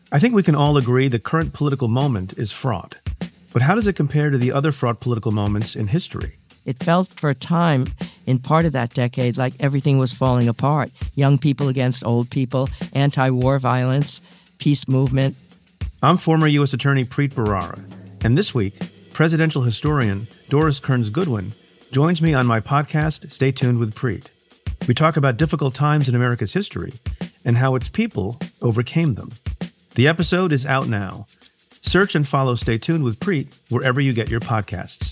I think we can all agree the current political moment is fraught. But how does it compare to the other fraught political moments in history? It felt for a time, in part of that decade, like everything was falling apart. Young people against old people, anti-war violence, peace movement. I'm former U.S. Attorney Preet Bharara, and this week, presidential historian Doris Kearns Goodwin joins me on my podcast, Stay Tuned with Preet. We talk about difficult times in America's history and how its people overcame them. The episode is out now. Search and follow Stay Tuned with Preet wherever you get your podcasts.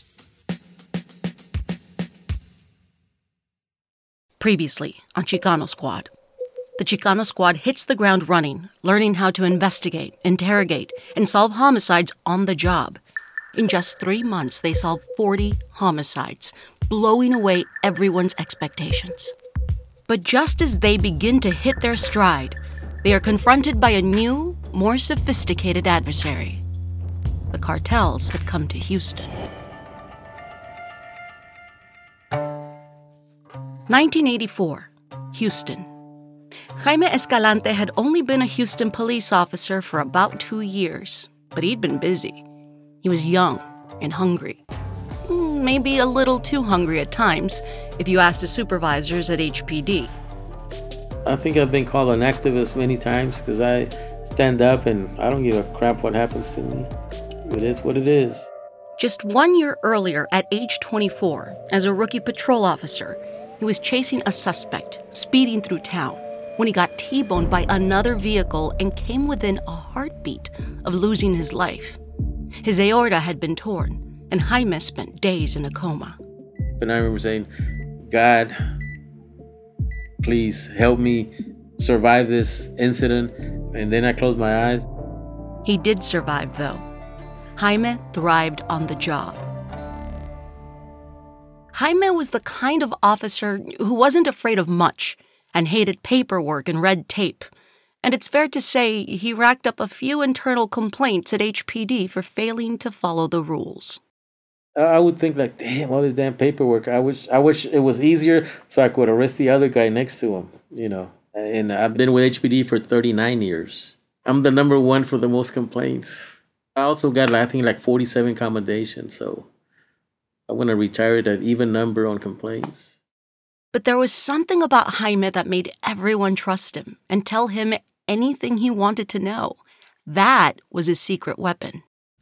Previously on Chicano Squad. The Chicano Squad hits the ground running, learning how to investigate, interrogate, and solve homicides on the job. In just 3 months, they solved 40 homicides, blowing away everyone's expectations. But just as they begin to hit their stride, they are confronted by a new, more sophisticated adversary. The cartels had come to Houston. 1984, Houston. Jaime Escalante had only been a Houston police officer for about 2 years, but he'd been busy. He was young and hungry. Maybe a little too hungry at times, if you asked his supervisors at HPD. I think I've been called an activist many times because I stand up and I don't give a crap what happens to me. It is what it is. Just 1 year earlier, at age 24, as a rookie patrol officer, he was chasing a suspect, speeding through town, when he got T-boned by another vehicle and came within a heartbeat of losing his life. His aorta had been torn, and Jaime spent days in a coma. And I remember saying, God, please help me survive this incident. And then I closed my eyes. He did survive, though. Jaime thrived on the job. Jaime was the kind of officer who wasn't afraid of much and hated paperwork and red tape. And it's fair to say he racked up a few internal complaints at HPD for failing to follow the rules. I would think like, damn, all this damn paperwork. I wish it was easier so I could arrest the other guy next to him, you know. And I've been with HPD for 39 years. I'm the number one for the most complaints. I also got, I think, like 47 commendations, so I want to retire at an even number on complaints. But there was something about Jaime that made everyone trust him and tell him anything he wanted to know. That was his secret weapon.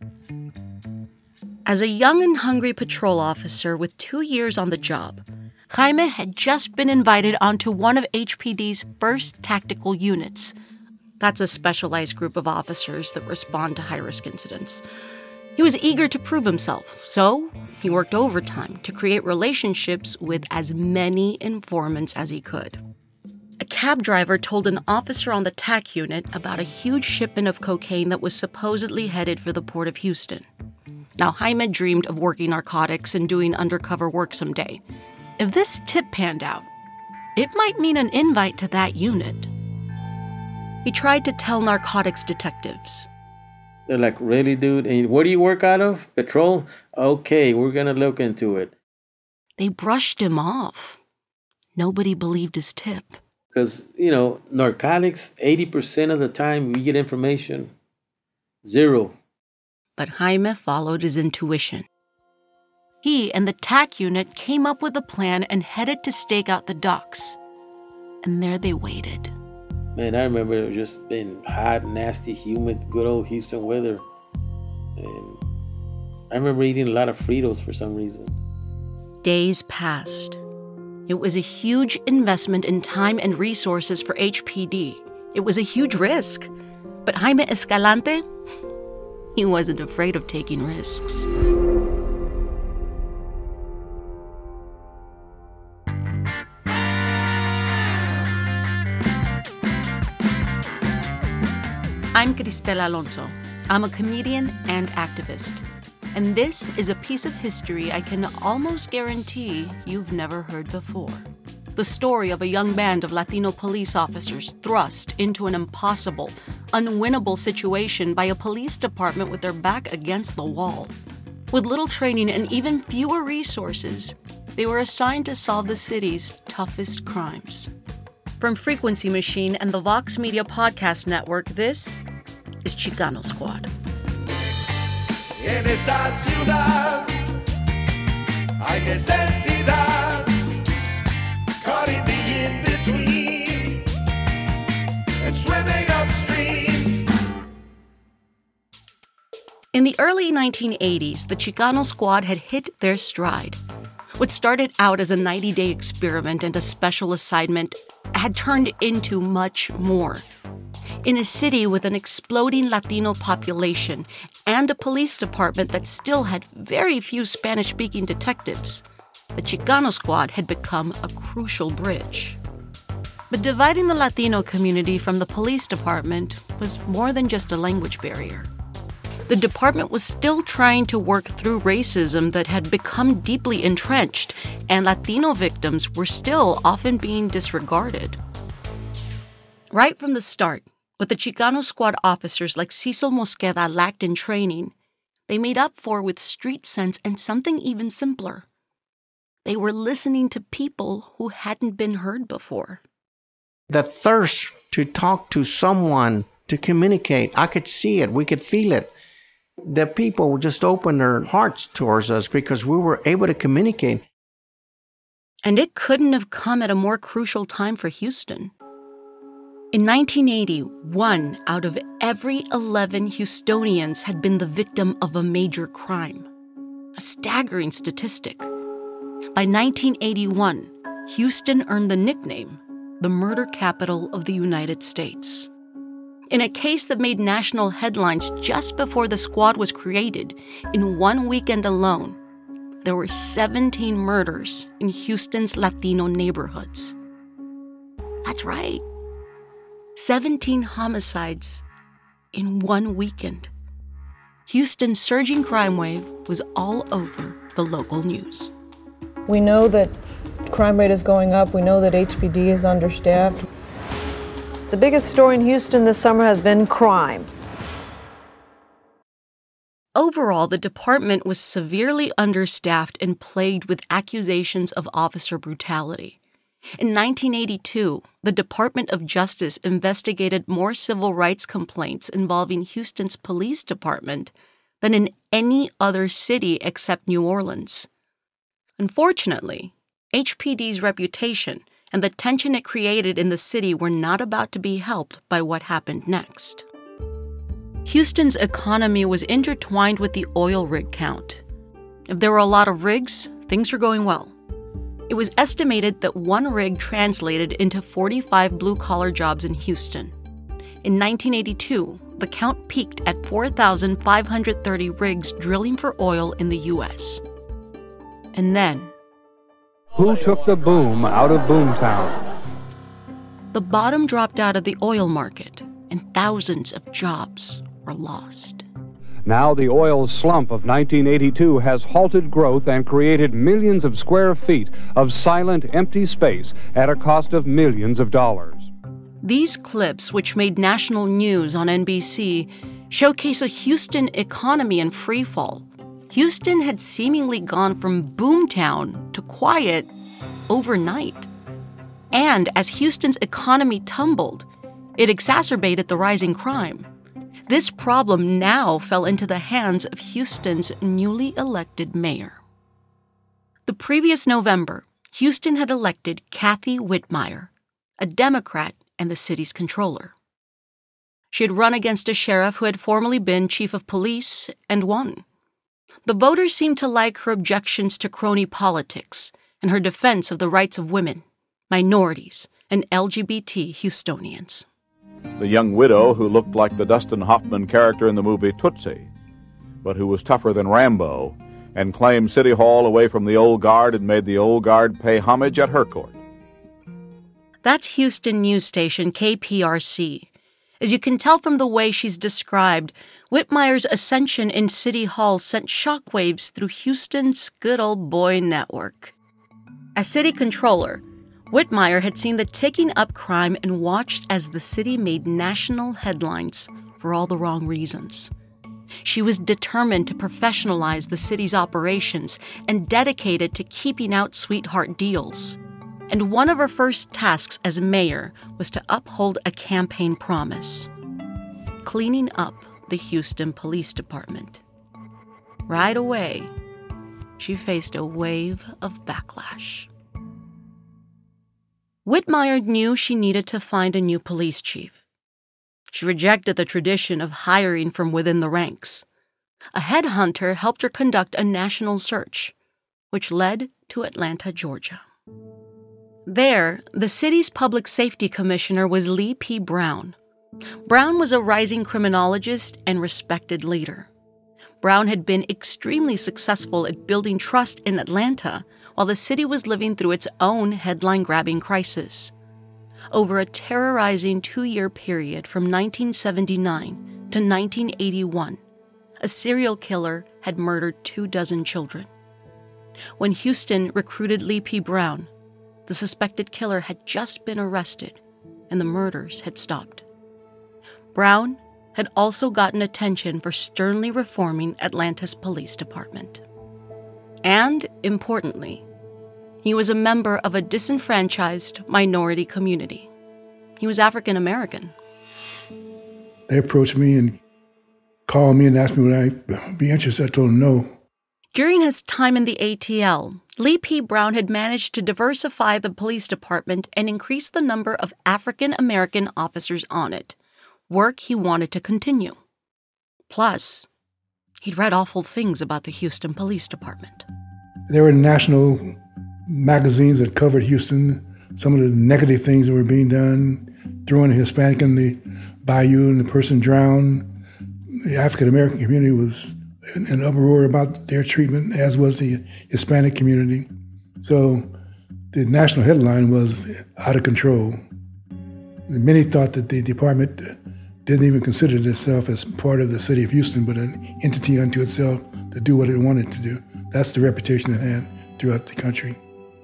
As a young and hungry patrol officer with 2 years on the job, Jaime had just been invited onto one of HPD's first tactical units. That's a specialized group of officers that respond to high-risk incidents. He was eager to prove himself, so he worked overtime to create relationships with as many informants as he could. A cab driver told an officer on the TAC unit about a huge shipment of cocaine that was supposedly headed for the port of Houston. Now, Jaime dreamed of working narcotics and doing undercover work someday. If this tip panned out, it might mean an invite to that unit. He tried to tell narcotics detectives. They're like, really, dude? And where do you work out of? Patrol? Okay, we're going to look into it. They brushed him off. Nobody believed his tip. Because, you know, narcotics, 80% of the time we get information. 0. But Jaime followed his intuition. He and the TAC unit came up with a plan and headed to stake out the docks. And there they waited. Man, I remember it just being hot, nasty, humid, good old Houston weather. And I remember eating a lot of Fritos for some reason. Days passed. It was a huge investment in time and resources for HPD. It was a huge risk. But Jaime Escalante, he wasn't afraid of taking risks. I'm Cristela Alonso. I'm a comedian and activist. And this is a piece of history I can almost guarantee you've never heard before. The story of a young band of Latino police officers thrust into an impossible, unwinnable situation by a police department with their back against the wall. With little training and even fewer resources, they were assigned to solve the city's toughest crimes. From Frequency Machine and the Vox Media Podcast Network, this is Chicano Squad. En esta ciudad hay necesidad, caught in the in-between and swimming upstream. In the early 1980s, the Chicano Squad had hit their stride. What started out as a 90-day experiment and a special assignment had turned into much more. In a city with an exploding Latino population and a police department that still had very few Spanish-speaking detectives, the Chicano Squad had become a crucial bridge. But dividing the Latino community from the police department was more than just a language barrier. The department was still trying to work through racism that had become deeply entrenched, and Latino victims were still often being disregarded. Right from the start, what the Chicano Squad officers like Cecil Mosqueda lacked in training, they made up for with street sense and something even simpler. They were listening to people who hadn't been heard before. The thirst to talk to someone, to communicate, I could see it, we could feel it. The people just opened their hearts towards us because we were able to communicate. And it couldn't have come at a more crucial time for Houston. In 1980, 1 out of every 11 Houstonians had been the victim of a major crime. A staggering statistic. By 1981, Houston earned the nickname the murder capital of the United States. In a case that made national headlines just before the squad was created, in one weekend alone, there were 17 murders in Houston's Latino neighborhoods. That's right. 17 homicides in one weekend. Houston's surging crime wave was all over the local news. We know that crime rate is going up. We know that HPD is understaffed. The biggest story in Houston this summer has been crime. Overall, the department was severely understaffed and plagued with accusations of officer brutality. In 1982, the Department of Justice investigated more civil rights complaints involving Houston's police department than in any other city except New Orleans. Unfortunately, HPD's reputation and the tension it created in the city were not about to be helped by what happened next. Houston's economy was intertwined with the oil rig count. If there were a lot of rigs, things were going well. It was estimated that one rig translated into 45 blue-collar jobs in Houston. In 1982, the count peaked at 4,530 rigs drilling for oil in the U.S. And then, who took the boom out of Boomtown? The bottom dropped out of the oil market, and thousands of jobs were lost. Now the oil slump of 1982 has halted growth and created millions of square feet of silent, empty space at a cost of millions of dollars. These clips, which made national news on NBC, showcase a Houston economy in freefall. Houston had seemingly gone from boomtown to quiet overnight. And as Houston's economy tumbled, it exacerbated the rising crime. This problem now fell into the hands of Houston's newly elected mayor. The previous November, Houston had elected Kathy Whitmire, a Democrat and the city's controller. She had run against a sheriff who had formerly been chief of police and won. The voters seemed to like her objections to crony politics and her defense of the rights of women, minorities, and LGBT Houstonians. The young widow who looked like the Dustin Hoffman character in the movie Tootsie, but who was tougher than Rambo and claimed City Hall away from the old guard and made the old guard pay homage at her court. That's Houston news station KPRC. As you can tell from the way she's described, Whitmire's ascension in City Hall sent shockwaves through Houston's good old boy network. As city controller, Whitmire had seen the ticking up crime and watched as the city made national headlines for all the wrong reasons. She was determined to professionalize the city's operations and dedicated to keeping out sweetheart deals. And one of her first tasks as mayor was to uphold a campaign promise. cleaning up the Houston Police Department. Right away, she faced a wave of backlash. Whitmire knew she needed to find a new police chief. She rejected the tradition of hiring from within the ranks. A headhunter helped her conduct a national search, which led to Atlanta, Georgia. There, the city's public safety commissioner was Lee P. Brown. Brown was a rising criminologist and respected leader. Brown had been extremely successful at building trust in Atlanta while the city was living through its own headline-grabbing crisis. Over a terrorizing 2-year period from 1979 to 1981, a serial killer had murdered 24 children. When Houston recruited Lee P. Brown, the suspected killer had just been arrested and the murders had stopped. Brown had also gotten attention for sternly reforming Atlanta's police department. And, importantly, he was a member of a disenfranchised minority community. He was African American. They approached me and called me and asked me would I be interested. I told them no. During his time in the ATL, Lee P. Brown had managed to diversify the police department and increase the number of African American officers on it, work he wanted to continue. Plus, he'd read awful things about the Houston Police Department. There were national magazines that covered Houston, some of the negative things that were being done, throwing a Hispanic in the bayou and the person drowned. The African American community was in an uproar about their treatment, as was the Hispanic community. So the national headline was out of control. Many thought that the department didn't even consider itself as part of the city of Houston, but an entity unto itself to do what it wanted to do. That's the reputation it had throughout the country.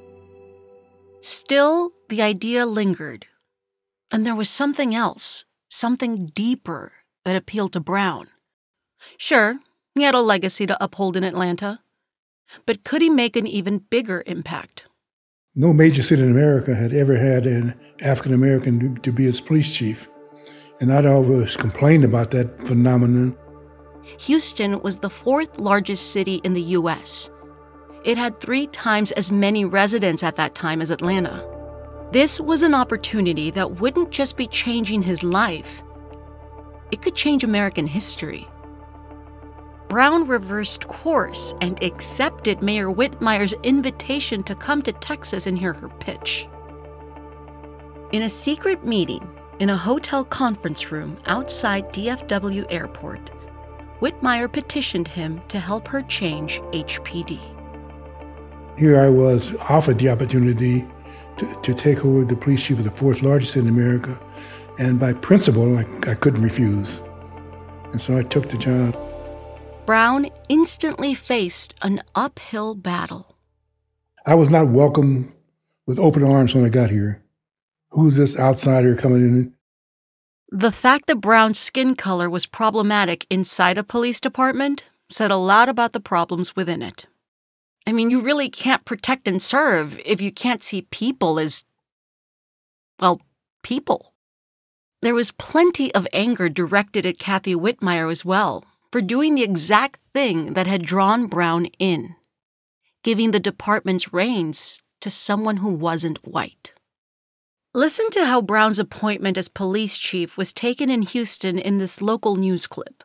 Still, the idea lingered. And there was something else, something deeper that appealed to Brown. Sure, he had a legacy to uphold in Atlanta, but could he make an even bigger impact? No major city in America had ever had an African American to be its police chief. And I'd always complained about that phenomenon. Houston was the 4th largest city in the U.S. It had 3 times as many residents at that time as Atlanta. This was an opportunity that wouldn't just be changing his life, it could change American history. Brown reversed course and accepted Mayor Whitmire's invitation to come to Texas and hear her pitch. In a secret meeting in a hotel conference room outside DFW Airport, Whitmire petitioned him to help her change HPD. Here I was offered the opportunity to take over the police chief of the 4th largest city in America, and by principle, I couldn't refuse. And so I took the job. Brown instantly faced an uphill battle. I was not welcomed with open arms when I got here. Who's this outsider coming in? The fact that Brown's skin color was problematic inside a police department said a lot about the problems within it. I mean, you really can't protect and serve if you can't see people as, well, people. There was plenty of anger directed at Kathy Whitmire as well for doing the exact thing that had drawn Brown in, giving the department's reins to someone who wasn't white. Listen to how Brown's appointment as police chief was taken in Houston in this local news clip.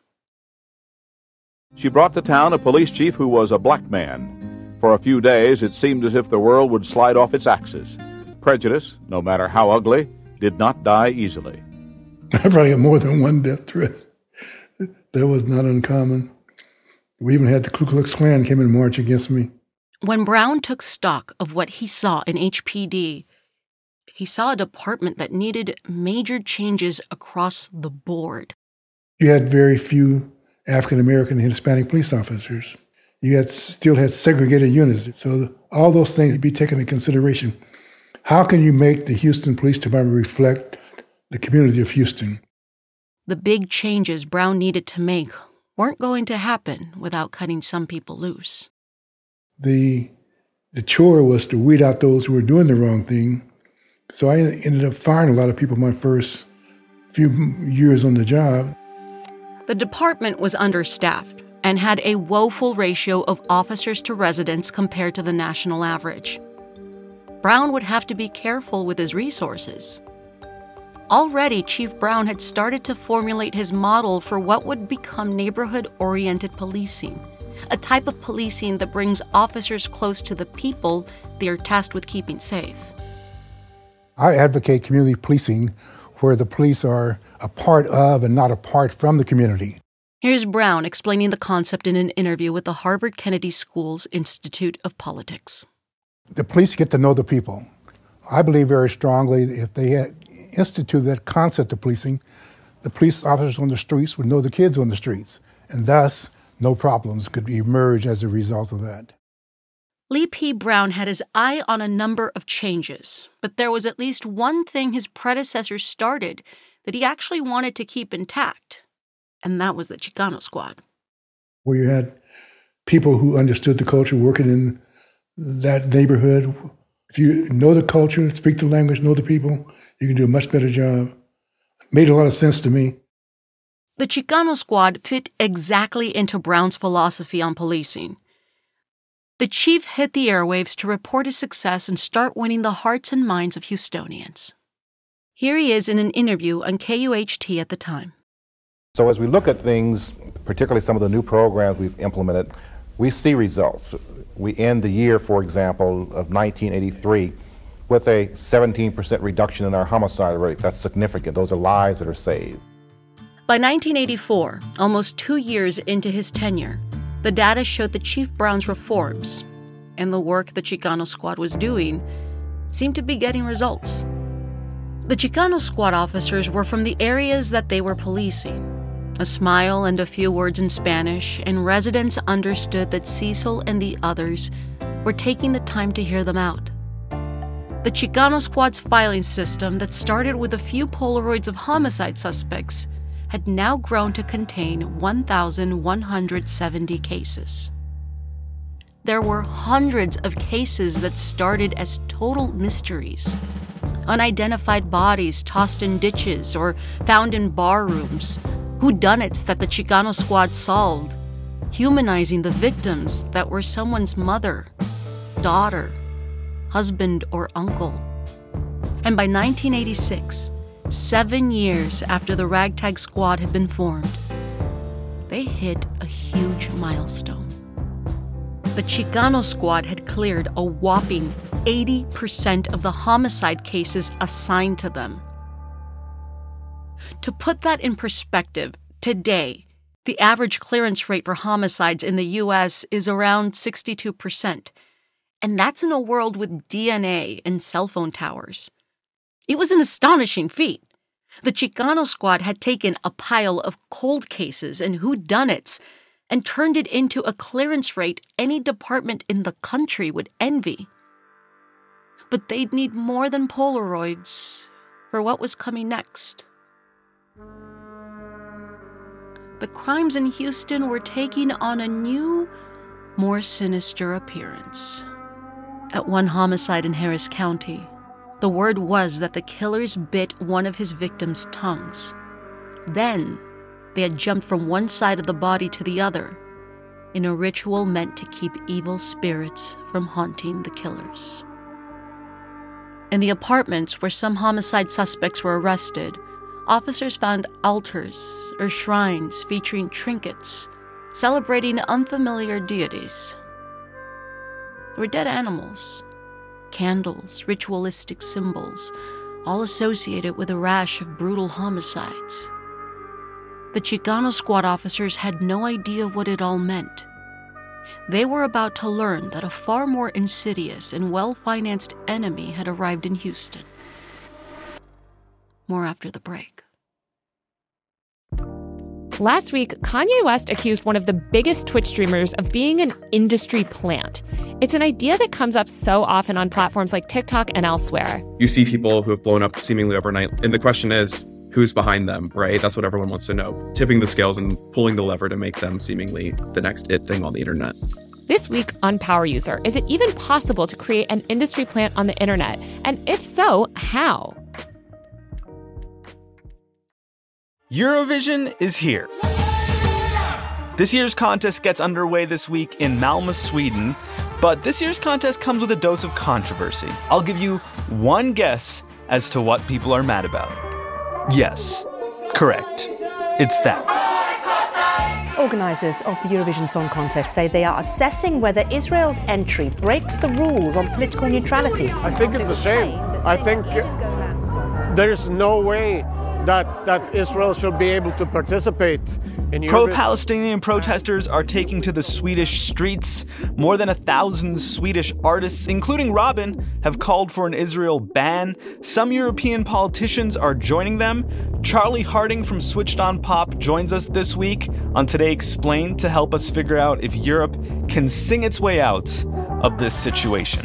She brought to town a police chief who was a black man. For a few days, it seemed as if the world would slide off its axis. Prejudice, no matter how ugly, did not die easily. I probably had more than one death threat. That was not uncommon. We even had the Ku Klux Klan came and march against me. When Brown took stock of what he saw in HPD, he saw a department that needed major changes across the board. You had very few African American and Hispanic police officers. You still had segregated units. So all those things would be taken into consideration. How can you make the Houston Police Department reflect the community of Houston? The big changes Brown needed to make weren't going to happen without cutting some people loose. The chore was to weed out those who were doing the wrong thing. So I ended up firing a lot of people my first few years on the job. The department was understaffed and had a woeful ratio of officers to residents compared to the national average. Brown would have to be careful with his resources. Already, Chief Brown had started to formulate his model for what would become neighborhood-oriented policing, a type of policing that brings officers close to the people they are tasked with keeping safe. I advocate community policing where the police are a part of and not apart from the community. Here's Brown explaining the concept in an interview with the Harvard Kennedy School's Institute of Politics. The police get to know the people. I believe very strongly that if they had instituted that concept of policing, the police officers on the streets would know the kids on the streets, and thus no problems could emerge as a result of that. Lee P. Brown had his eye on a number of changes, but there was at least one thing his predecessor started that he actually wanted to keep intact, and that was the Chicano Squad. Where you had people who understood the culture working in that neighborhood. If you know the culture, speak the language, know the people, you can do a much better job. It made a lot of sense to me. The Chicano Squad fit exactly into Brown's philosophy on policing. The chief hit the airwaves to report his success and start winning the hearts and minds of Houstonians. Here he is in an interview on KUHT at the time. So as we look at things, particularly some of the new programs we've implemented, we see results. We end the year, for example, of 1983 with a 17% reduction in our homicide rate. That's significant. Those are lives that are saved. By 1984, almost 2 years into his tenure, the data showed that Chief Brown's reforms and the work the Chicano Squad was doing seemed to be getting results. The Chicano Squad officers were from the areas that they were policing. A smile and a few words in Spanish, and residents understood that Cecil and the others were taking the time to hear them out. The Chicano Squad's filing system that started with a few Polaroids of homicide suspects had now grown to contain 1,170 cases. There were hundreds of cases that started as total mysteries. Unidentified bodies tossed in ditches or found in bar rooms, whodunits that the Chicano Squad solved, humanizing the victims that were someone's mother, daughter, husband, or uncle. And by 1986, 7 years after the Ragtag Squad had been formed, they hit a huge milestone. The Chicano Squad had cleared a whopping 80% of the homicide cases assigned to them. To put that in perspective, today, the average clearance rate for homicides in the U.S. is around 62%, and that's in a world with DNA and cell phone towers. It was an astonishing feat. The Chicano Squad had taken a pile of cold cases and whodunits and turned it into a clearance rate any department in the country would envy. But they'd need more than Polaroids for what was coming next. The crimes in Houston were taking on a new, more sinister appearance. At one homicide in Harris County, the word was that the killers bit one of his victims' tongues. Then, they had jumped from one side of the body to the other in a ritual meant to keep evil spirits from haunting the killers. In the apartments where some homicide suspects were arrested, officers found altars or shrines featuring trinkets celebrating unfamiliar deities. There were dead animals, candles, ritualistic symbols, all associated with a rash of brutal homicides. The Chicano Squad officers had no idea what it all meant. They were about to learn that a far more insidious and well-financed enemy had arrived in Houston. More after the break. Last week, Kanye West accused one of the biggest Twitch streamers of being an industry plant. It's an idea that comes up so often on platforms like TikTok and elsewhere. You see people who have blown up seemingly overnight, and the question is, who's behind them, right? That's what everyone wants to know. Tipping the scales and pulling the lever to make them seemingly the next it thing on the internet. This week on Power User, is it even possible to create an industry plant on the internet? And if so, how? Eurovision is here. This year's contest gets underway this week in Malmö, Sweden, but this year's contest comes with a dose of controversy. I'll give you one guess as to what people are mad about. Yes, correct. It's that. Organisers of the Eurovision Song Contest say they are assessing whether Israel's entry breaks the rules on political neutrality. I think it's a shame. I think there is no way that Israel should be able to participate in Eurovision. Pro-Palestinian protesters are taking to the Swedish streets. More than 1,000 Swedish artists, including Robin, have called for an Israel ban. Some European politicians are joining them. Charlie Harding from Switched On Pop joins us this week on Today Explained to help us figure out if Europe can sing its way out of this situation.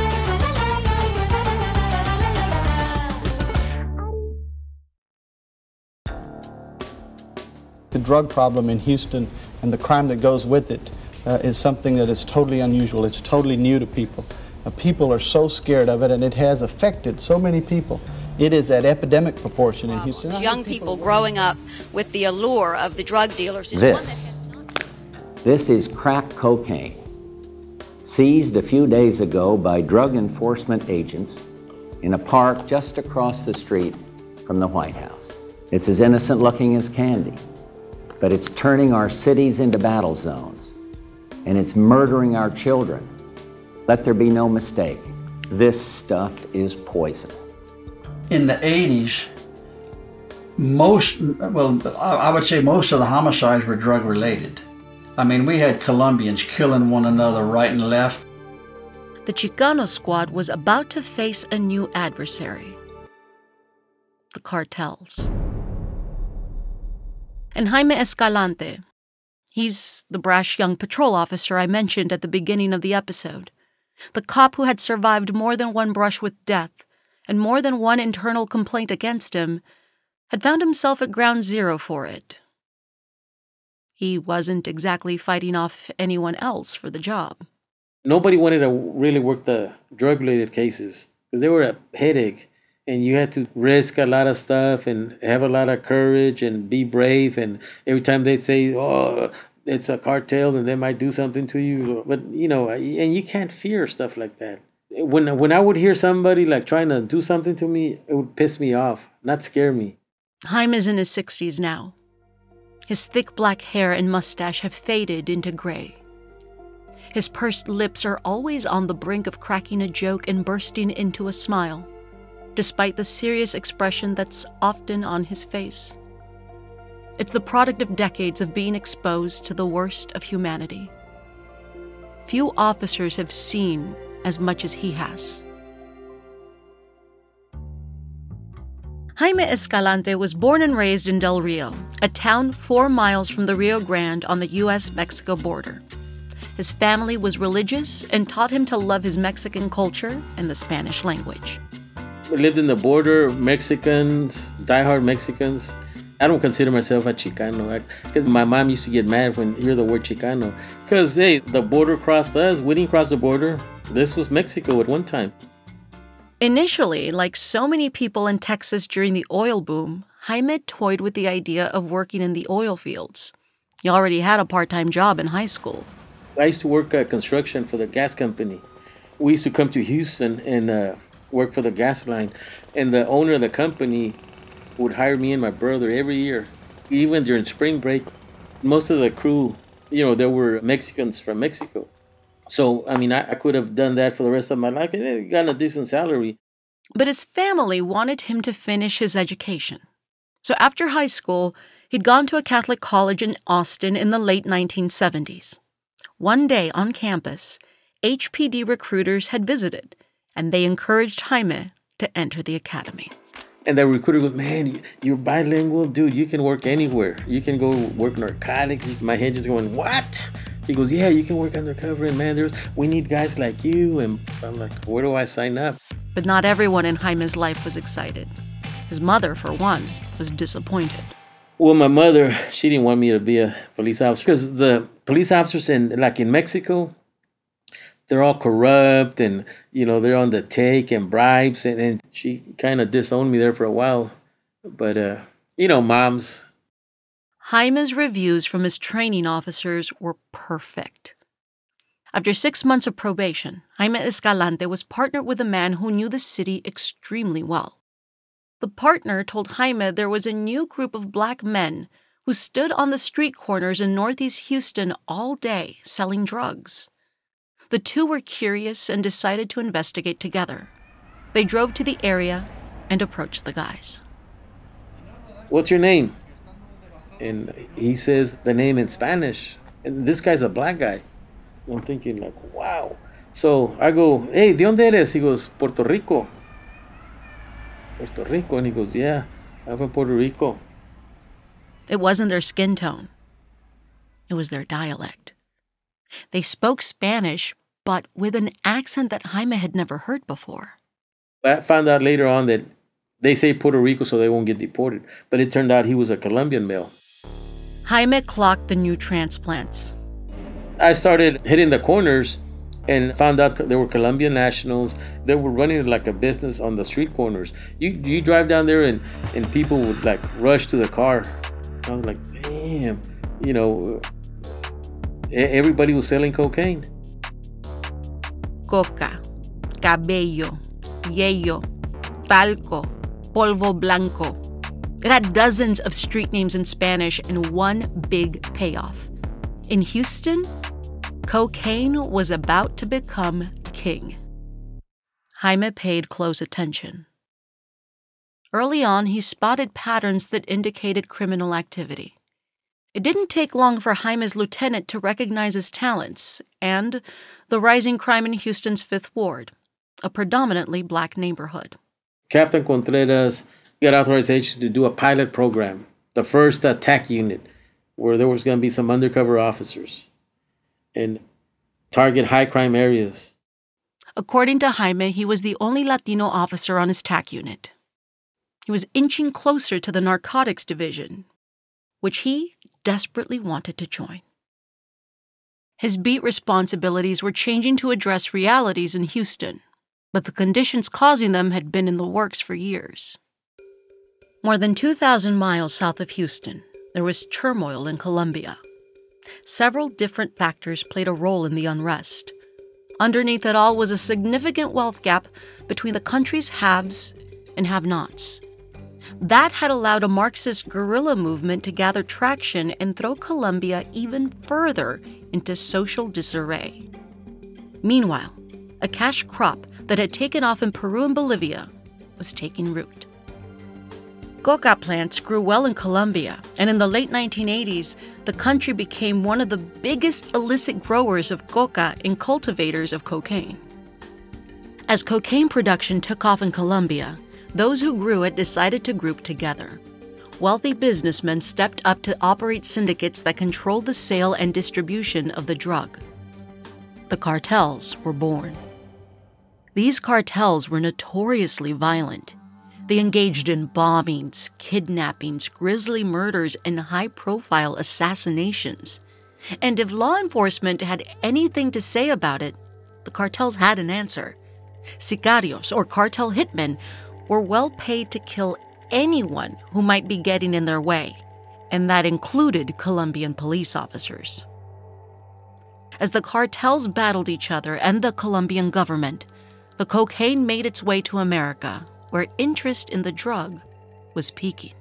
The drug problem in Houston and the crime that goes with it is something that is totally unusual. It's totally new to people. People are so scared of it, and it has affected so many people. It is at epidemic proportion in Houston. Young people growing up with the allure of the drug dealers. This is crack cocaine, seized a few days ago by drug enforcement agents in a park just across the street from the White House. It's as innocent looking as candy, but it's turning our cities into battle zones, and it's murdering our children. Let there be no mistake. This stuff is poison. In the 80s, I would say most of the homicides were drug-related. I mean, we had Colombians killing one another right and left. The Chicano squad was about to face a new adversary: the cartels. And Jaime Escalante, he's the brash young patrol officer I mentioned at the beginning of the episode. The cop who had survived more than one brush with death and more than one internal complaint against him had found himself at ground zero for it. He wasn't exactly fighting off anyone else for the job. Nobody wanted to really work the drug-related cases because they were a headache. And you had to risk a lot of stuff and have a lot of courage and be brave. And every time they'd say, oh, it's a cartel and they might do something to you. But, and you can't fear stuff like that. When I would hear somebody like trying to do something to me, it would piss me off, not scare me. Jaime's in his 60s now. His thick black hair and mustache have faded into gray. His pursed lips are always on the brink of cracking a joke and bursting into a smile, despite the serious expression that's often on his face. It's the product of decades of being exposed to the worst of humanity. Few officers have seen as much as he has. Jaime Escalante was born and raised in Del Rio, a town 4 miles from the Rio Grande on the U.S.-Mexico border. His family was religious and taught him to love his Mexican culture and the Spanish language. I lived in the border, Mexicans, diehard Mexicans. I don't consider myself a Chicano because my mom used to get mad when you hear the word Chicano because, hey, the border crossed us. We didn't cross the border. This was Mexico at one time. Initially, like so many people in Texas during the oil boom, Jaime toyed with the idea of working in the oil fields. He already had a part-time job in high school. I used to work at construction for the gas company. We used to come to Houston and work for the gas line. And the owner of the company would hire me and my brother every year. Even during spring break, most of the crew, there were Mexicans from Mexico. So, I could have done that for the rest of my life and gotten a decent salary. But his family wanted him to finish his education. So after high school, he'd gone to a Catholic college in Austin in the late 1970s. One day on campus, HPD recruiters had visited, and they encouraged Jaime to enter the academy. And the recruiter goes, man, you're bilingual, dude, you can work anywhere. You can go work narcotics. My head just going, what? He goes, yeah, you can work undercover, and man, we need guys like you. And so I'm like, where do I sign up? But not everyone in Jaime's life was excited. His mother, for one, was disappointed. Well, my mother, she didn't want me to be a police officer because the police officers in Mexico, they're all corrupt and, they're on the take and bribes. And she kind of disowned me there for a while. But, moms. Jaime's reviews from his training officers were perfect. After 6 months of probation, Jaime Escalante was partnered with a man who knew the city extremely well. The partner told Jaime there was a new group of black men who stood on the street corners in Northeast Houston all day selling drugs. The two were curious and decided to investigate together. They drove to the area and approached the guys. What's your name? And he says the name in Spanish. And this guy's a black guy. I'm thinking like, wow. So I go, hey, ¿de dónde eres? He goes, Puerto Rico. Puerto Rico. And he goes, yeah, I'm from Puerto Rico. It wasn't their skin tone. It was their dialect. They spoke Spanish, but with an accent that Jaime had never heard before. I found out later on that they say Puerto Rico so they won't get deported. But it turned out he was a Colombian male. Jaime clocked the new transplants. I started hitting the corners and found out there were Colombian nationals. They were running like a business on the street corners. You drive down there and people would like rush to the car. I was like, damn, you know, everybody was selling cocaine. Coca, cabello, yello, talco, polvo blanco. It had dozens of street names in Spanish and one big payoff. In Houston, cocaine was about to become king. Jaime paid close attention. Early on, he spotted patterns that indicated criminal activity. It didn't take long for Jaime's lieutenant to recognize his talents and the rising crime in Houston's Fifth Ward, a predominantly black neighborhood. Captain Contreras got authorization to do a pilot program, the first attack unit, where there was going to be some undercover officers and target high crime areas. According to Jaime, he was the only Latino officer on his TAC unit. He was inching closer to the narcotics division, which he desperately wanted to join. His beat responsibilities were changing to address realities in Houston, but the conditions causing them had been in the works for years. More than 2,000 miles south of Houston, there was turmoil in Colombia. Several different factors played a role in the unrest. Underneath it all was a significant wealth gap between the country's haves and have-nots. That had allowed a Marxist guerrilla movement to gather traction and throw Colombia even further into social disarray. Meanwhile, a cash crop that had taken off in Peru and Bolivia was taking root. Coca plants grew well in Colombia, and in the late 1980s, the country became one of the biggest illicit growers of coca and cultivators of cocaine. As cocaine production took off in Colombia, those who grew it decided to group together. Wealthy businessmen stepped up to operate syndicates that controlled the sale and distribution of the drug. The cartels were born. These cartels were notoriously violent. They engaged in bombings, kidnappings, grisly murders, and high-profile assassinations. And if law enforcement had anything to say about it, the cartels had an answer. Sicarios, or cartel hitmen, were well paid to kill anyone who might be getting in their way, and that included Colombian police officers. As the cartels battled each other and the Colombian government, the cocaine made its way to America, where interest in the drug was peaking.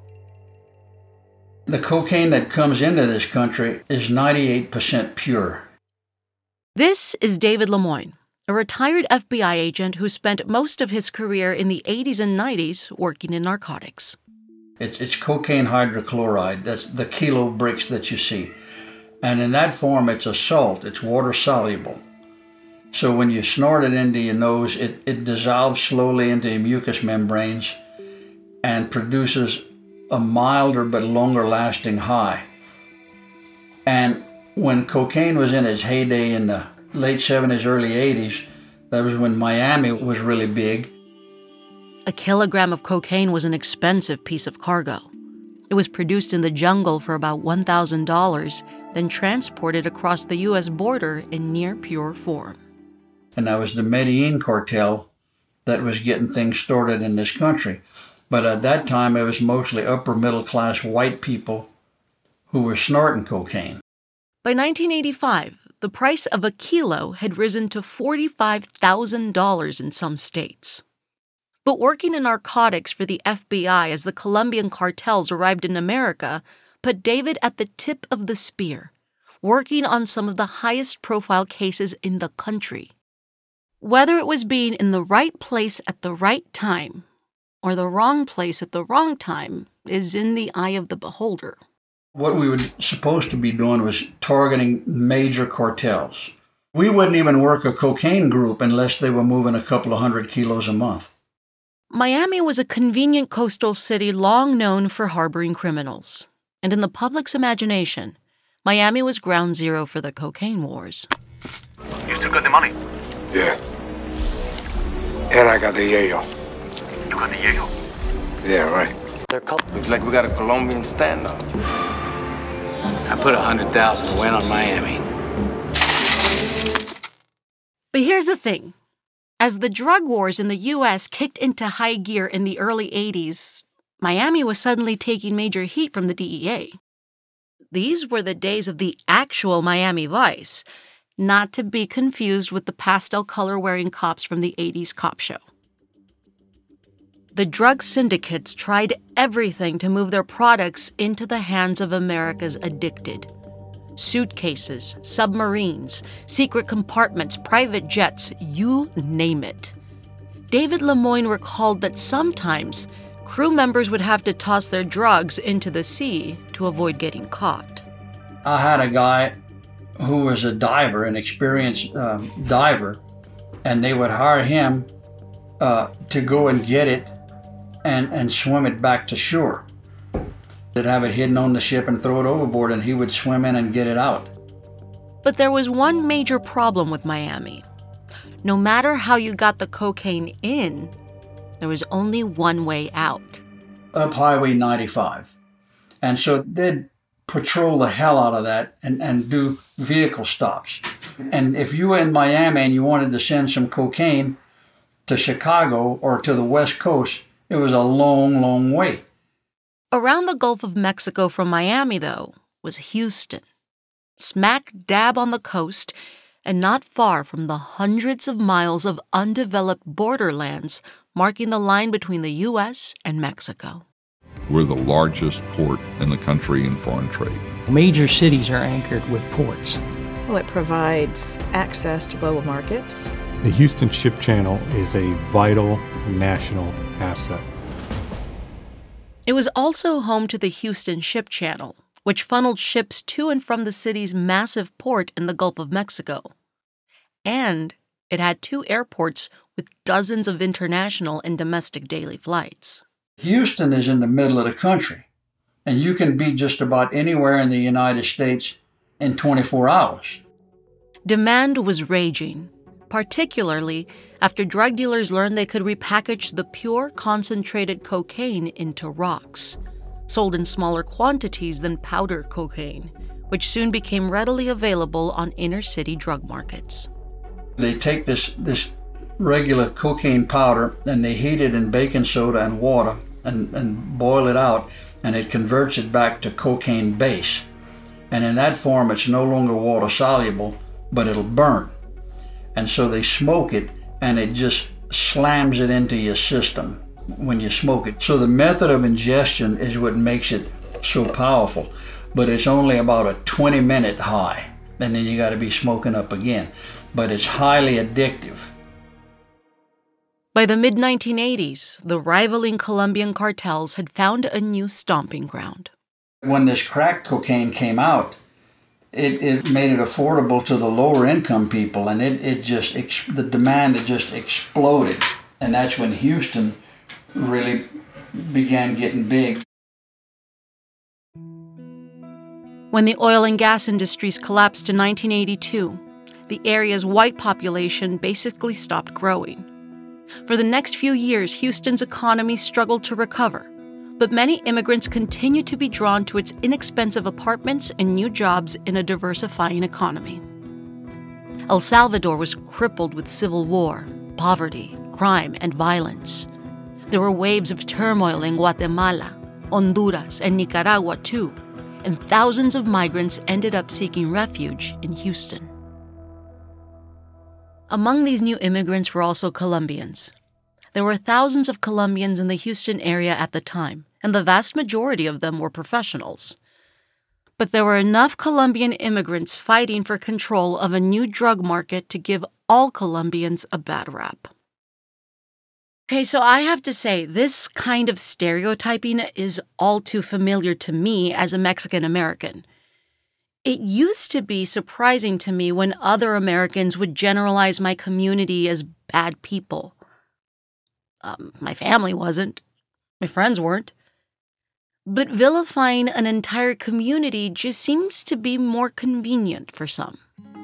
The cocaine that comes into this country is 98% pure. This is David Lemoyne, a retired FBI agent who spent most of his career in the 80s and 90s working in narcotics. It's cocaine hydrochloride. That's the kilo bricks that you see. And in that form, it's a salt. It's water soluble. So when you snort it into your nose, it dissolves slowly into your mucous membranes and produces a milder but longer lasting high. And when cocaine was in its heyday in the late 70s, early 80s, that was when Miami was really big. A kilogram of cocaine was an expensive piece of cargo. It was produced in the jungle for about $1,000, then transported across the U.S. border in near pure form. And that was the Medellin cartel that was getting things started in this country. But at that time, it was mostly upper middle class white people who were snorting cocaine. By 1985, the price of a kilo had risen to $45,000 in some states. But working in narcotics for the FBI as the Colombian cartels arrived in America put David at the tip of the spear, working on some of the highest-profile cases in the country. Whether it was being in the right place at the right time or the wrong place at the wrong time is in the eye of the beholder. What we were supposed to be doing was targeting major cartels. We wouldn't even work a cocaine group unless they were moving a couple of 100 kilos a month. Miami was a convenient coastal city long known for harboring criminals. And in the public's imagination, Miami was ground zero for the cocaine wars. You still got the money? Yeah. And I got the yayo. You got the yayo? Yeah, right. Looks like we got a Colombian standoff. I put 100,000 to win on Miami. But here's the thing. As the drug wars in the U.S. kicked into high gear in the early 80s, Miami was suddenly taking major heat from the DEA. These were the days of the actual Miami Vice, not to be confused with the pastel color-wearing cops from the 80s cop show. The drug syndicates tried everything to move their products into the hands of America's addicted. Suitcases, submarines, secret compartments, private jets, you name it. David Lemoyne recalled that sometimes crew members would have to toss their drugs into the sea to avoid getting caught. I had a guy who was a diver, an experienced diver, and they would hire him to go and get it and swim it back to shore. They'd have it hidden on the ship and throw it overboard, and he would swim in and get it out. But there was one major problem with Miami. No matter how you got the cocaine in, there was only one way out. Up Highway 95. And so they'd patrol the hell out of that and do vehicle stops. And if you were in Miami and you wanted to send some cocaine to Chicago or to the West Coast, it was a long, long way. Around the Gulf of Mexico from Miami, though, was Houston, smack dab on the coast and not far from the hundreds of miles of undeveloped borderlands marking the line between the U.S. and Mexico. We're the largest port in the country in foreign trade. Major cities are anchored with ports. Well, it provides access to global markets. The Houston Ship Channel is a vital national asset. It was also home to the Houston Ship Channel, which funneled ships to and from the city's massive port in the Gulf of Mexico. And it had 2 airports with dozens of international and domestic daily flights. Houston is in the middle of the country, and you can be just about anywhere in the United States in 24 hours. Demand was raging, particularly after drug dealers learned they could repackage the pure concentrated cocaine into rocks, sold in smaller quantities than powder cocaine, which soon became readily available on inner-city drug markets. They take this regular cocaine powder and they heat it in baking soda and water and boil it out, and it converts it back to cocaine base. And in that form, it's no longer water soluble, but it'll burn. And so they smoke it, and it just slams it into your system when you smoke it. So the method of ingestion is what makes it so powerful, but it's only about a 20-minute high, and then you got to be smoking up again. But it's highly addictive. By the mid-1980s, the rivaling Colombian cartels had found a new stomping ground. When this crack cocaine came out, it made it affordable to the lower income people, and the demand just exploded. And that's when Houston really began getting big. When the oil and gas industries collapsed in 1982, the area's white population basically stopped growing. For the next few years, Houston's economy struggled to recover, but many immigrants continued to be drawn to its inexpensive apartments and new jobs in a diversifying economy. El Salvador was crippled with civil war, poverty, crime, and violence. There were waves of turmoil in Guatemala, Honduras, and Nicaragua too, and thousands of migrants ended up seeking refuge in Houston. Among these new immigrants were also Colombians. There were thousands of Colombians in the Houston area at the time, and the vast majority of them were professionals. But there were enough Colombian immigrants fighting for control of a new drug market to give all Colombians a bad rap. Okay, so I have to say, this kind of stereotyping is all too familiar to me as a Mexican American. It used to be surprising to me when other Americans would generalize my community as bad people. My family wasn't. My friends weren't. But vilifying an entire community just seems to be more convenient for some.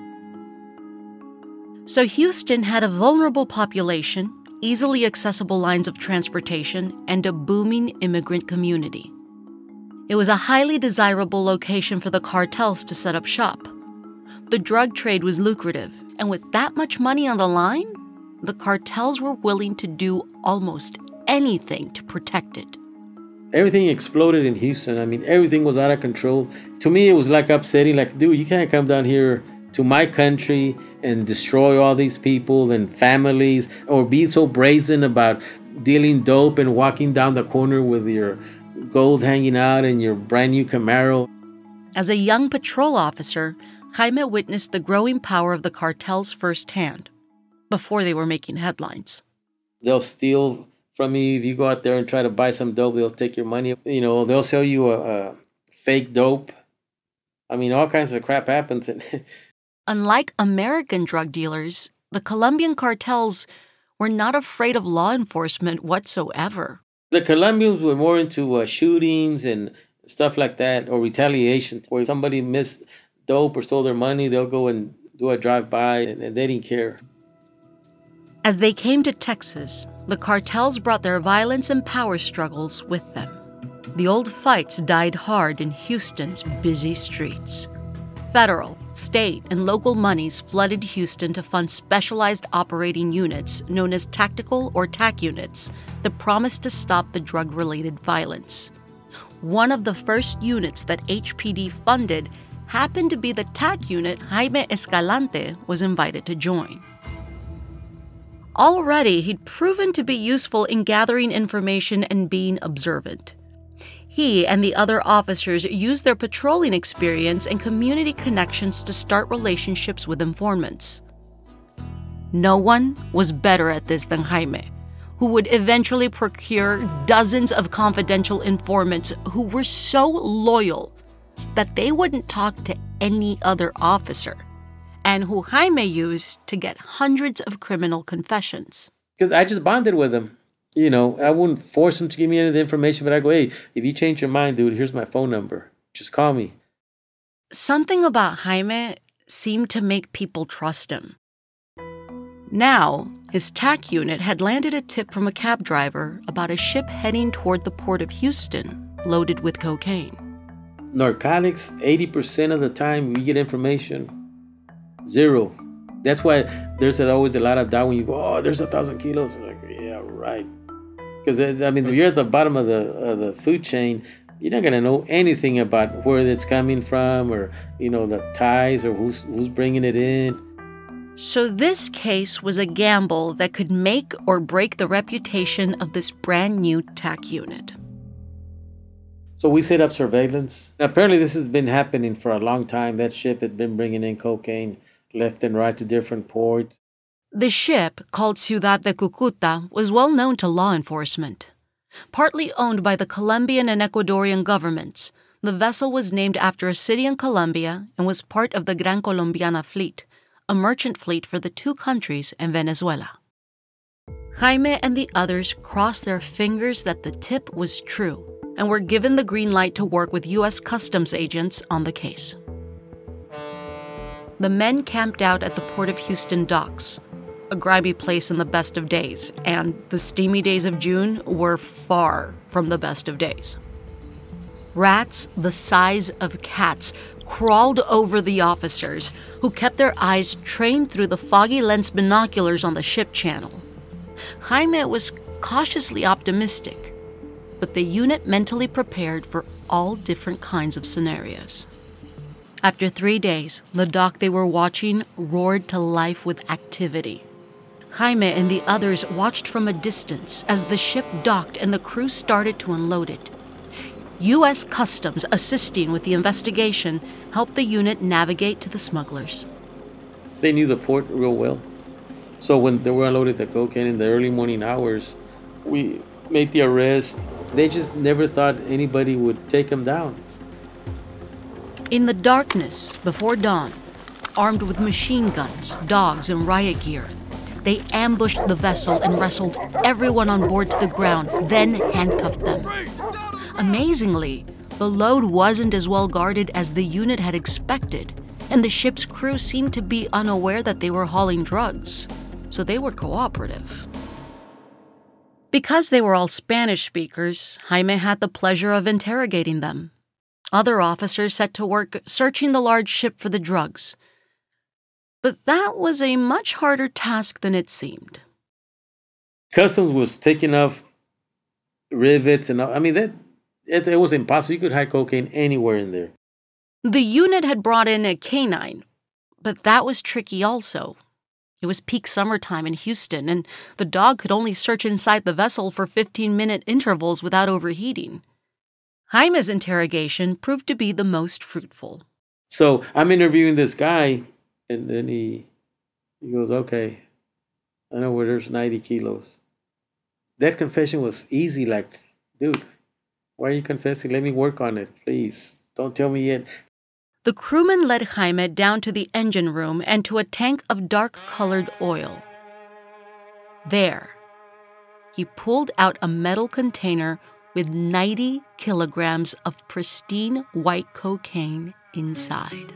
So Houston had a vulnerable population, easily accessible lines of transportation, and a booming immigrant community. It was a highly desirable location for the cartels to set up shop. The drug trade was lucrative, and with that much money on the line, the cartels were willing to do almost anything to protect it. Everything exploded in Houston. I mean, everything was out of control. To me, it was like upsetting, like, dude, you can't come down here to my country and destroy all these people and families, or be so brazen about dealing dope and walking down the corner with your gold hanging out and your brand new Camaro. As a young patrol officer, Jaime witnessed the growing power of the cartels firsthand, before they were making headlines. They'll steal from you. If you go out there and try to buy some dope, they'll take your money. You know, they'll sell you a fake dope. I mean, all kinds of crap happens. Unlike American drug dealers, the Colombian cartels were not afraid of law enforcement whatsoever. The Colombians were more into shootings and stuff like that, or retaliation. Where somebody missed dope or stole their money, they'll go and do a drive-by, and they didn't care. As they came to Texas, the cartels brought their violence and power struggles with them. The old fights died hard in Houston's busy streets. Federal, state, and local monies flooded Houston to fund specialized operating units known as tactical or TAC units that promised to stop the drug-related violence. One of the first units that HPD funded happened to be the TAC unit Jaime Escalante was invited to join. Already, he'd proven to be useful in gathering information and being observant. He and the other officers used their patrolling experience and community connections to start relationships with informants. No one was better at this than Jaime, who would eventually procure dozens of confidential informants who were so loyal that they wouldn't talk to any other officer, and who Jaime used to get hundreds of criminal confessions. Because I just bonded with him. You know, I wouldn't force him to give me any of the information, but I go, hey, if you change your mind, dude, here's my phone number. Just call me. Something about Jaime seemed to make people trust him. Now, his TAC unit had landed a tip from a cab driver about a ship heading toward the port of Houston loaded with cocaine. Narcotics, 80% of the time we get information, zero. That's why there's always a lot of doubt when you go, oh, there's 1,000 kilos. I'm like, yeah, right. Because, I mean, if you're at the bottom of the food chain, you're not going to know anything about where it's coming from, or, you know, the ties, or who's bringing it in. So this case was a gamble that could make or break the reputation of this brand new TAC unit. So we set up surveillance. Apparently this has been happening for a long time. That ship had been bringing in cocaine left and right to different ports. The ship, called Ciudad de Cucuta, was well known to law enforcement. Partly owned by the Colombian and Ecuadorian governments, the vessel was named after a city in Colombia and was part of the Gran Colombiana Fleet, a merchant fleet for the two countries and Venezuela. Jaime and the others crossed their fingers that the tip was true and were given the green light to work with U.S. Customs agents on the case. The men camped out at the Port of Houston docks, a grimy place in the best of days, and the steamy days of June were far from the best of days. Rats the size of cats crawled over the officers, who kept their eyes trained through the foggy lens binoculars on the ship channel. Jaime was cautiously optimistic, but the unit mentally prepared for all different kinds of scenarios. After 3 days, the dock they were watching roared to life with activity. Jaime and the others watched from a distance as the ship docked and the crew started to unload it. U.S. Customs, assisting with the investigation, helped the unit navigate to the smugglers. They knew the port real well. So when they were unloaded the cocaine in the early morning hours, we made the arrest. They just never thought anybody would take them down. In the darkness, before dawn, armed with machine guns, dogs, and riot gear, they ambushed the vessel and wrestled everyone on board to the ground, then handcuffed them. Amazingly, the load wasn't as well guarded as the unit had expected, and the ship's crew seemed to be unaware that they were hauling drugs, so they were cooperative. Because they were all Spanish speakers, Jaime had the pleasure of interrogating them. Other officers set to work searching the large ship for the drugs. But that was a much harder task than it seemed. Customs was taking off rivets and I mean, it was impossible. You could hide cocaine anywhere in there. The unit had brought in a canine, but that was tricky also. It was peak summertime in Houston, and the dog could only search inside the vessel for 15-minute intervals without overheating. Jaime's interrogation proved to be the most fruitful. So I'm interviewing this guy, and then he goes, okay, I know where there's 90 kilos. That confession was easy, like, dude, why are you confessing? Let me work on it, please. Don't tell me yet. The crewman led Jaime down to the engine room and to a tank of dark-colored oil. There, he pulled out a metal container with 90 kilograms of pristine white cocaine inside.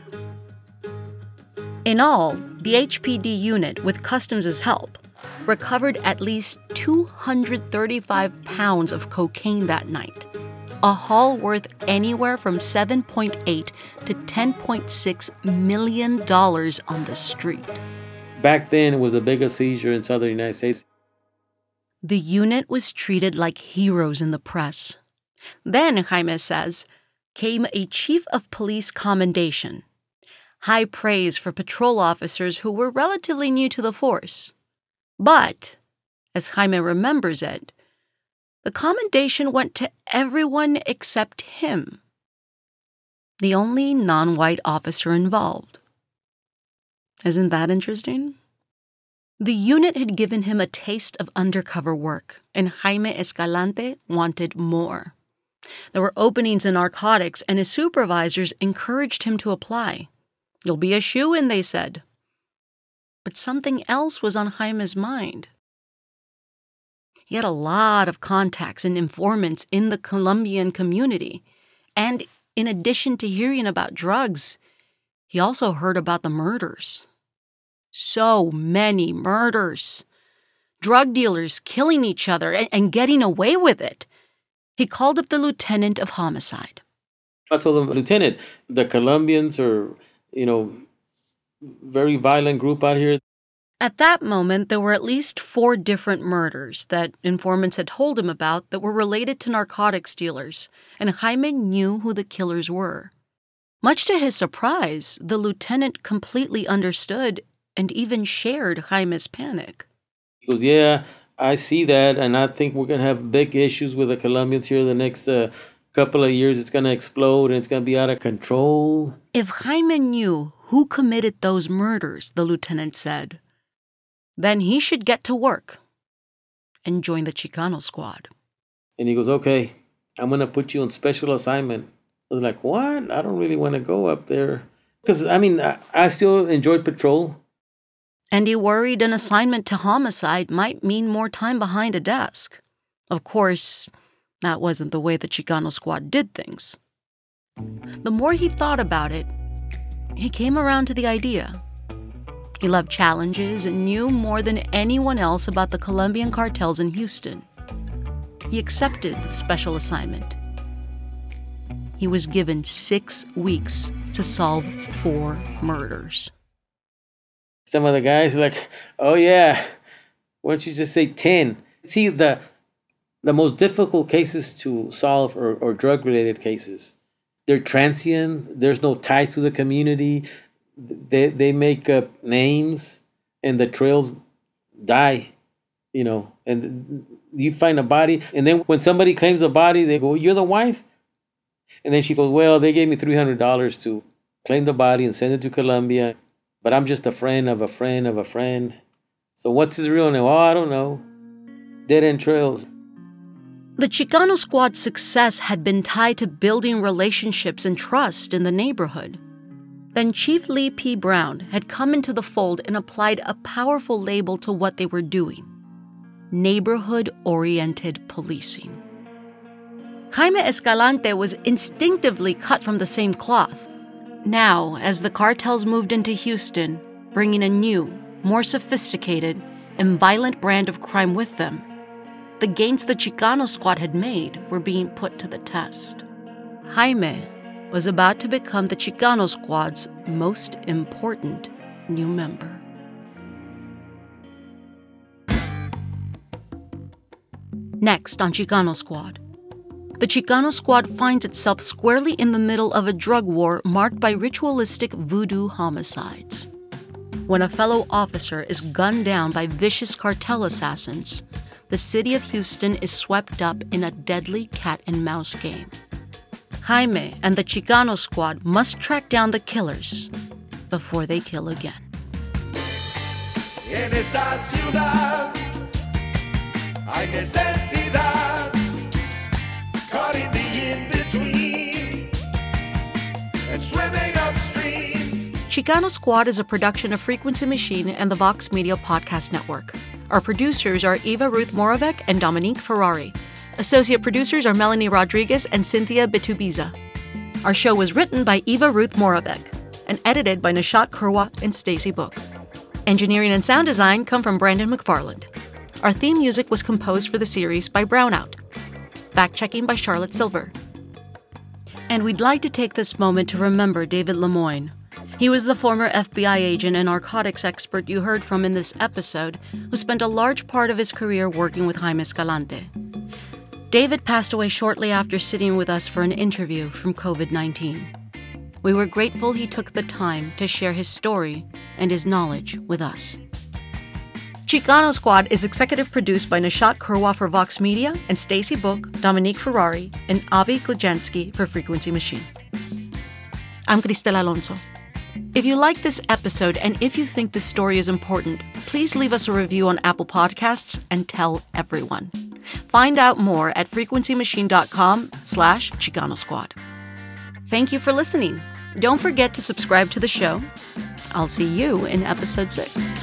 In all, the HPD unit, with Customs' help, recovered at least 235 pounds of cocaine that night, a haul worth anywhere from $7.8 to $10.6 million on the street. Back then, it was the biggest seizure in southern United States. The unit was treated like heroes in the press. Then, Jaime says, came a chief of police commendation, high praise for patrol officers who were relatively new to the force. But, as Jaime remembers it, the commendation went to everyone except him, the only non-white officer involved. Isn't that interesting? The unit had given him a taste of undercover work, and Jaime Escalante wanted more. There were openings in narcotics, and his supervisors encouraged him to apply. You'll be a shoo-in, they said. But something else was on Jaime's mind. He had a lot of contacts and informants in the Colombian community, and in addition to hearing about drugs, he also heard about the murders. So many murders. Drug dealers killing each other and getting away with it. He called up the lieutenant of homicide. I told him, Lieutenant, the Colombians are, very violent group out here. At that moment, there were at least 4 different murders that informants had told him about that were related to narcotics dealers, and Jaime knew who the killers were. Much to his surprise, the lieutenant completely understood and even shared Jaime's panic. He goes, yeah, I see that, and I think we're going to have big issues with the Colombians here the next couple of years. It's going to explode, and it's going to be out of control. If Jaime knew who committed those murders, the lieutenant said, then he should get to work and join the Chicano squad. And he goes, okay, I'm going to put you on special assignment. I was like, what? I don't really want to go up there. Because, I still enjoyed patrol. And he worried an assignment to homicide might mean more time behind a desk. Of course, that wasn't the way the Chicano squad did things. The more he thought about it, he came around to the idea. He loved challenges and knew more than anyone else about the Colombian cartels in Houston. He accepted the special assignment. He was given 6 weeks to solve 4 murders. Some of the guys are like, oh yeah, why don't you just say 10? See, the The most difficult cases to solve are drug-related cases. They're transient. There's no ties to the community. They make up names, and the trails die, and you find a body. And then when somebody claims a body, they go, "You're the wife?" And then she goes, "Well, they gave me $300 to claim the body and send it to Colombia, but I'm just a friend of a friend of a friend. So what's his real name? Oh, I don't know. Dead end trails." The Chicano Squad's success had been tied to building relationships and trust in the neighborhood. Then Chief Lee P. Brown had come into the fold and applied a powerful label to what they were doing: neighborhood-oriented policing. Jaime Escalante was instinctively cut from the same cloth. Now, as the cartels moved into Houston, bringing a new, more sophisticated, and violent brand of crime with them, the gains the Chicano Squad had made were being put to the test. Jaime was about to become the Chicano Squad's most important new member. Next on Chicano Squad. The Chicano Squad finds itself squarely in the middle of a drug war marked by ritualistic voodoo homicides. When a fellow officer is gunned down by vicious cartel assassins, the city of Houston is swept up in a deadly cat-and-mouse game. Jaime and the Chicano Squad must track down the killers before they kill again. En esta ciudad hay necesidad, caught in the in-between and swimming upstream. Chicano Squad is a production of Frequency Machine and the Vox Media Podcast Network. Our producers are Eva Ruth Moravec and Dominique Ferrari. Associate producers are Melanie Rodriguez and Cynthia Bitubiza. Our show was written by Eva Ruth Moravec and edited by Nishat Kurwa and Stacy Book. Engineering and sound design come from Brandon McFarland. Our theme music was composed for the series by Brownout. Fact-checking by Charlotte Silver. And we'd like to take this moment to remember David Lemoyne. He was the former FBI agent and narcotics expert you heard from in this episode, who spent a large part of his career working with Jaime Escalante. David passed away shortly after sitting with us for an interview from COVID-19. We were grateful he took the time to share his story and his knowledge with us. Chicano Squad is executive produced by Nishat Kurwa for Vox Media and Stacy Book, Dominique Ferrari, and Avi Glujensky for Frequency Machine. I'm Cristel Alonso. If you like this episode and if you think this story is important, please leave us a review on Apple Podcasts and tell everyone. Find out more at frequencymachine.com/Chicano Squad. Thank you for listening. Don't forget to subscribe to the show. I'll see you in episode 6.